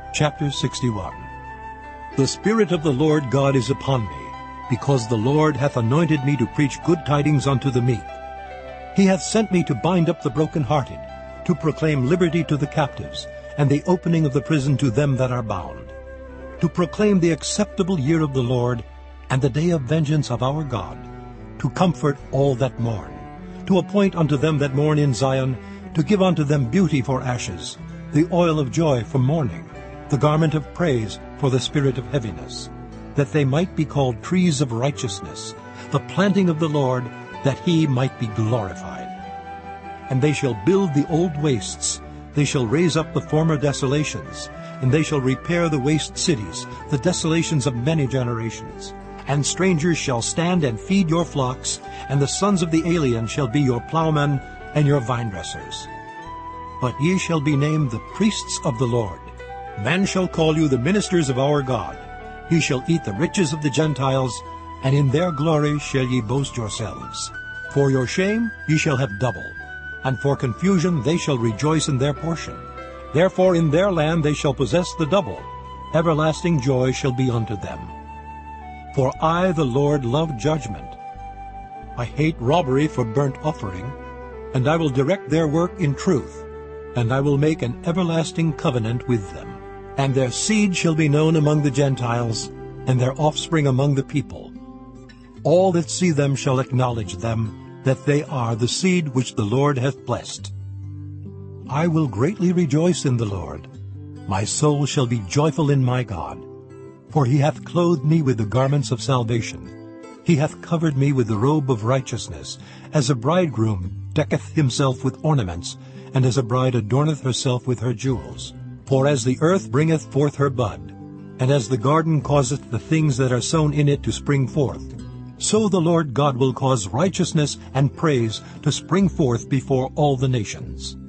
Chapter 61. The Spirit of the Lord God is upon me, because the Lord hath anointed me to preach good tidings unto the meek. He hath sent me to bind up the brokenhearted, to proclaim liberty to the captives, and the opening of the prison to them that are bound, to proclaim the acceptable year of the Lord, and the day of vengeance of our God, to comfort all that mourn, to appoint unto them that mourn in Zion, to give unto them beauty for ashes, the oil of joy for mourning, the garment of praise for the spirit of heaviness, that they might be called trees of righteousness, the planting of the Lord, that he might be glorified. And they shall build the old wastes, they shall raise up the former desolations, and they shall repair the waste cities, the desolations of many generations. And strangers shall stand and feed your flocks, and the sons of the alien shall be your plowmen and your vinedressers. But ye shall be named the priests of the Lord. Men shall call you the ministers of our God. Ye shall eat the riches of the Gentiles, and in their glory shall ye boast yourselves. For your shame ye shall have double, and for confusion they shall rejoice in their portion. Therefore in their land they shall possess the double. Everlasting joy shall be unto them. For I, the Lord, love judgment. I hate robbery for burnt offering, and I will direct their work in truth, and I will make an everlasting covenant with them. And their seed shall be known among the Gentiles, and their offspring among the people. All that see them shall acknowledge them, that they are the seed which the Lord hath blessed. I will greatly rejoice in the Lord. My soul shall be joyful in my God. For he hath clothed me with the garments of salvation. He hath covered me with the robe of righteousness, as a bridegroom decketh himself with ornaments, and as a bride adorneth herself with her jewels. For as the earth bringeth forth her bud, and as the garden causeth the things that are sown in it to spring forth, so the Lord God will cause righteousness and praise to spring forth before all the nations.